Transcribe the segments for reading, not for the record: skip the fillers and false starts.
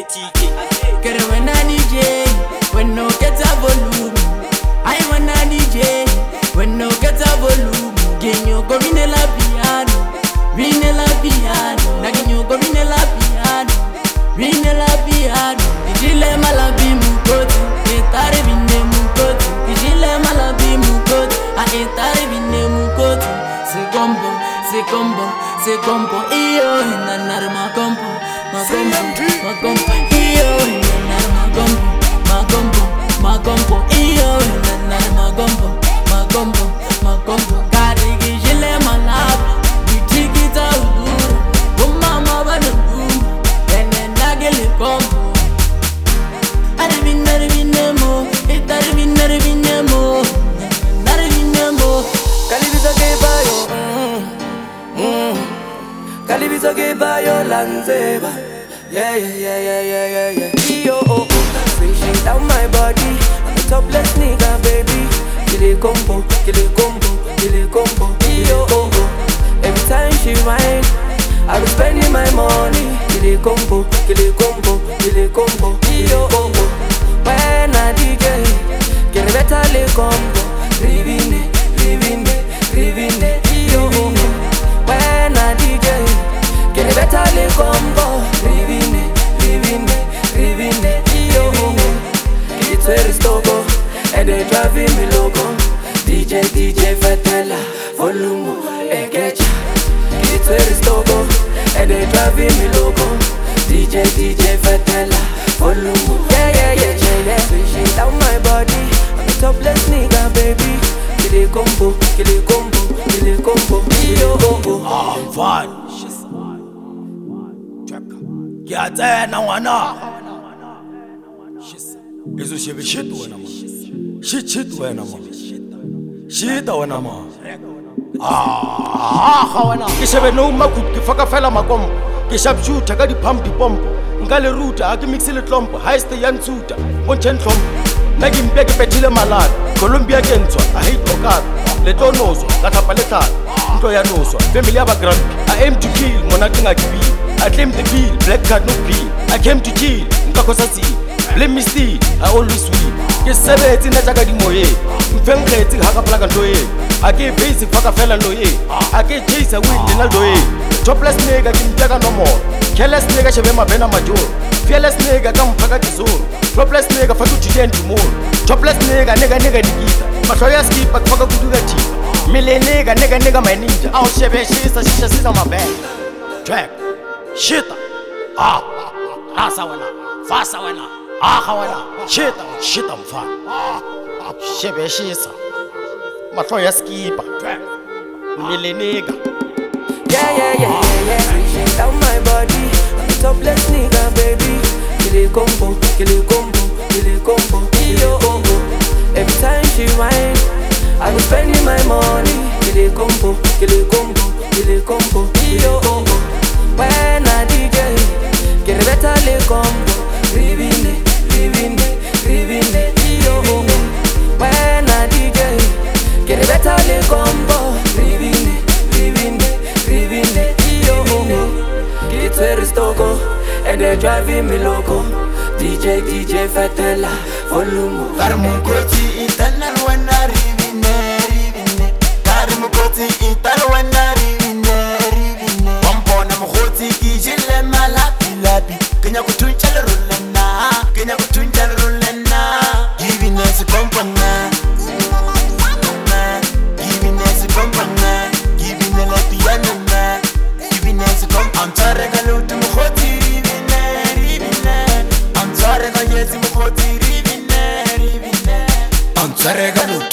TK. Get when I DJ, when no get a volume. I wanna DJ, when no get a volume. Genyo go vine la piano, vine la piano. Na genyo go vine la piano, vine la piano. Dijile malabi mukoti, etare vine mukoti. Dijile malabi mukoti, a etare vine mukoti. Se combo, se combo, se combo. Iyo inanar ma combo, ma combo, ma combo. Iyo inanar ma combo, ma combo, ma combo. Iyo inanar ma combo, ma combo, ma combo. Kari gijile malabi, bitikita uduru. Umama banu umbu, ene nagele combo. Arvinemo, itarvinemo, narvinemo. Kalibizo ke bayo, Kalibizo ke bayo lanzeba. Yeah. Yo, swishing down my body. I'm a topless nigga, baby. Kill it combo, kill it combo, kill it combo. Yo, every time she whine, I be spending my money. Kill it combo, kill it combo, kill it combo. Yo, when I DJ, get a better le combo. Living it. Yo, when I DJ, get a better le combo. Living it. Yo, it's very stoko, and they driving me loco. DJ Fatella, volume, ekecha. It's very stoko, and they driving me loco. DJ Fatella, volume, yeah. Swishing down my body, I'm a topless nigga, baby. Kill it combo, kill it combo, kill it combo. Yo, I'm fine. Kiyatena wana. Izo shebe shit wena ma. Shit wena ma. Shit wena ma. Wena. Ke shebe no makut ke faka fela makompo. Ke shab shoot ka di pump di pompo. Nka le ruta ke mix le tlompo. High stay yan tsuta. Bonchen tlompo. Na ke mpe ke petile malala. Colombia ke ntswa. I hate okara. Le tonozo ka thapa le tlala. Ntlo ya noswa. Family ya ba grand. I aim to kill mona ke ngakibi. I claim the bill, black card no plea. I came to kill, nkakosa si. Blame me still, I always win. Ke sebetsi na jaga di moye. Mfengretsi haka plaka ntoye. I ke base faka fela ntoye. I ke chase a win na ntoye. Jobless nigga ke mtaka no more. Careless nigga shebe mabena major. Fearless nigga ka mphaka kizuru. Jobless nigga fatu jiden tomorrow. Jobless nigga nikita. Mashoya skip akufaka kuduka tipa. Mile nigga my ninja. Au shebe shisa sisa mabena. Track. Shita, asa wena, fasa wena, wena, shita mfa, shebe shisa, mathoya skipa, mile nigga. Yeah. Swishing down my body, I'm a topless nigga, baby. Kill it combo, kill it combo, kill it combo. Yo, every time she whine, I be spending my money. Kill it combo, kill it combo, kill it combo. Yo, when I DJ, get a better le combo. Living it. Yo, when I DJ, get a better le combo. Living it. Yo, it's very stoko, and they're driving me loco. DJ Fatella, volume. Karmukoti internal when I rivine. Karmukoti internal when I rivine. Wampona mukoti kijile malapi. Kenya kutunjala rulena. Giving us a company. Giving us a company. Giving a la piano. Giving us a company. I'm sorry, I don't do mukoti rivine. I'm sorry, I yes mukoti rivine. I'm sorry, I don't do.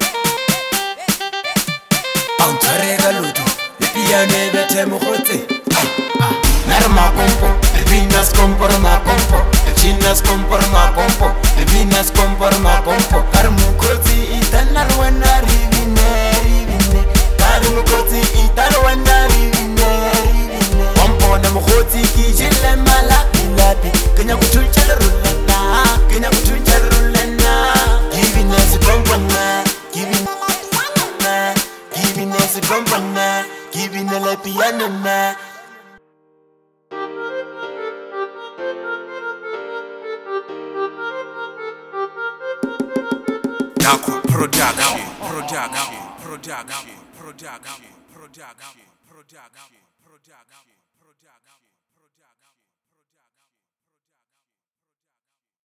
I'm sorry, I don't do. Piano bete mukoti. Narma compo, Venus compor ma compo, Venus compor ma compo, Venus compor ma compo. Karmukoti internal when I rivine. Karmukoti internal when I rivine. Wampo na mukoti kijile malapi. Kenya kutunjala rulena. Giving us a company, giving us a company, giving a la piano. Dakwa Production.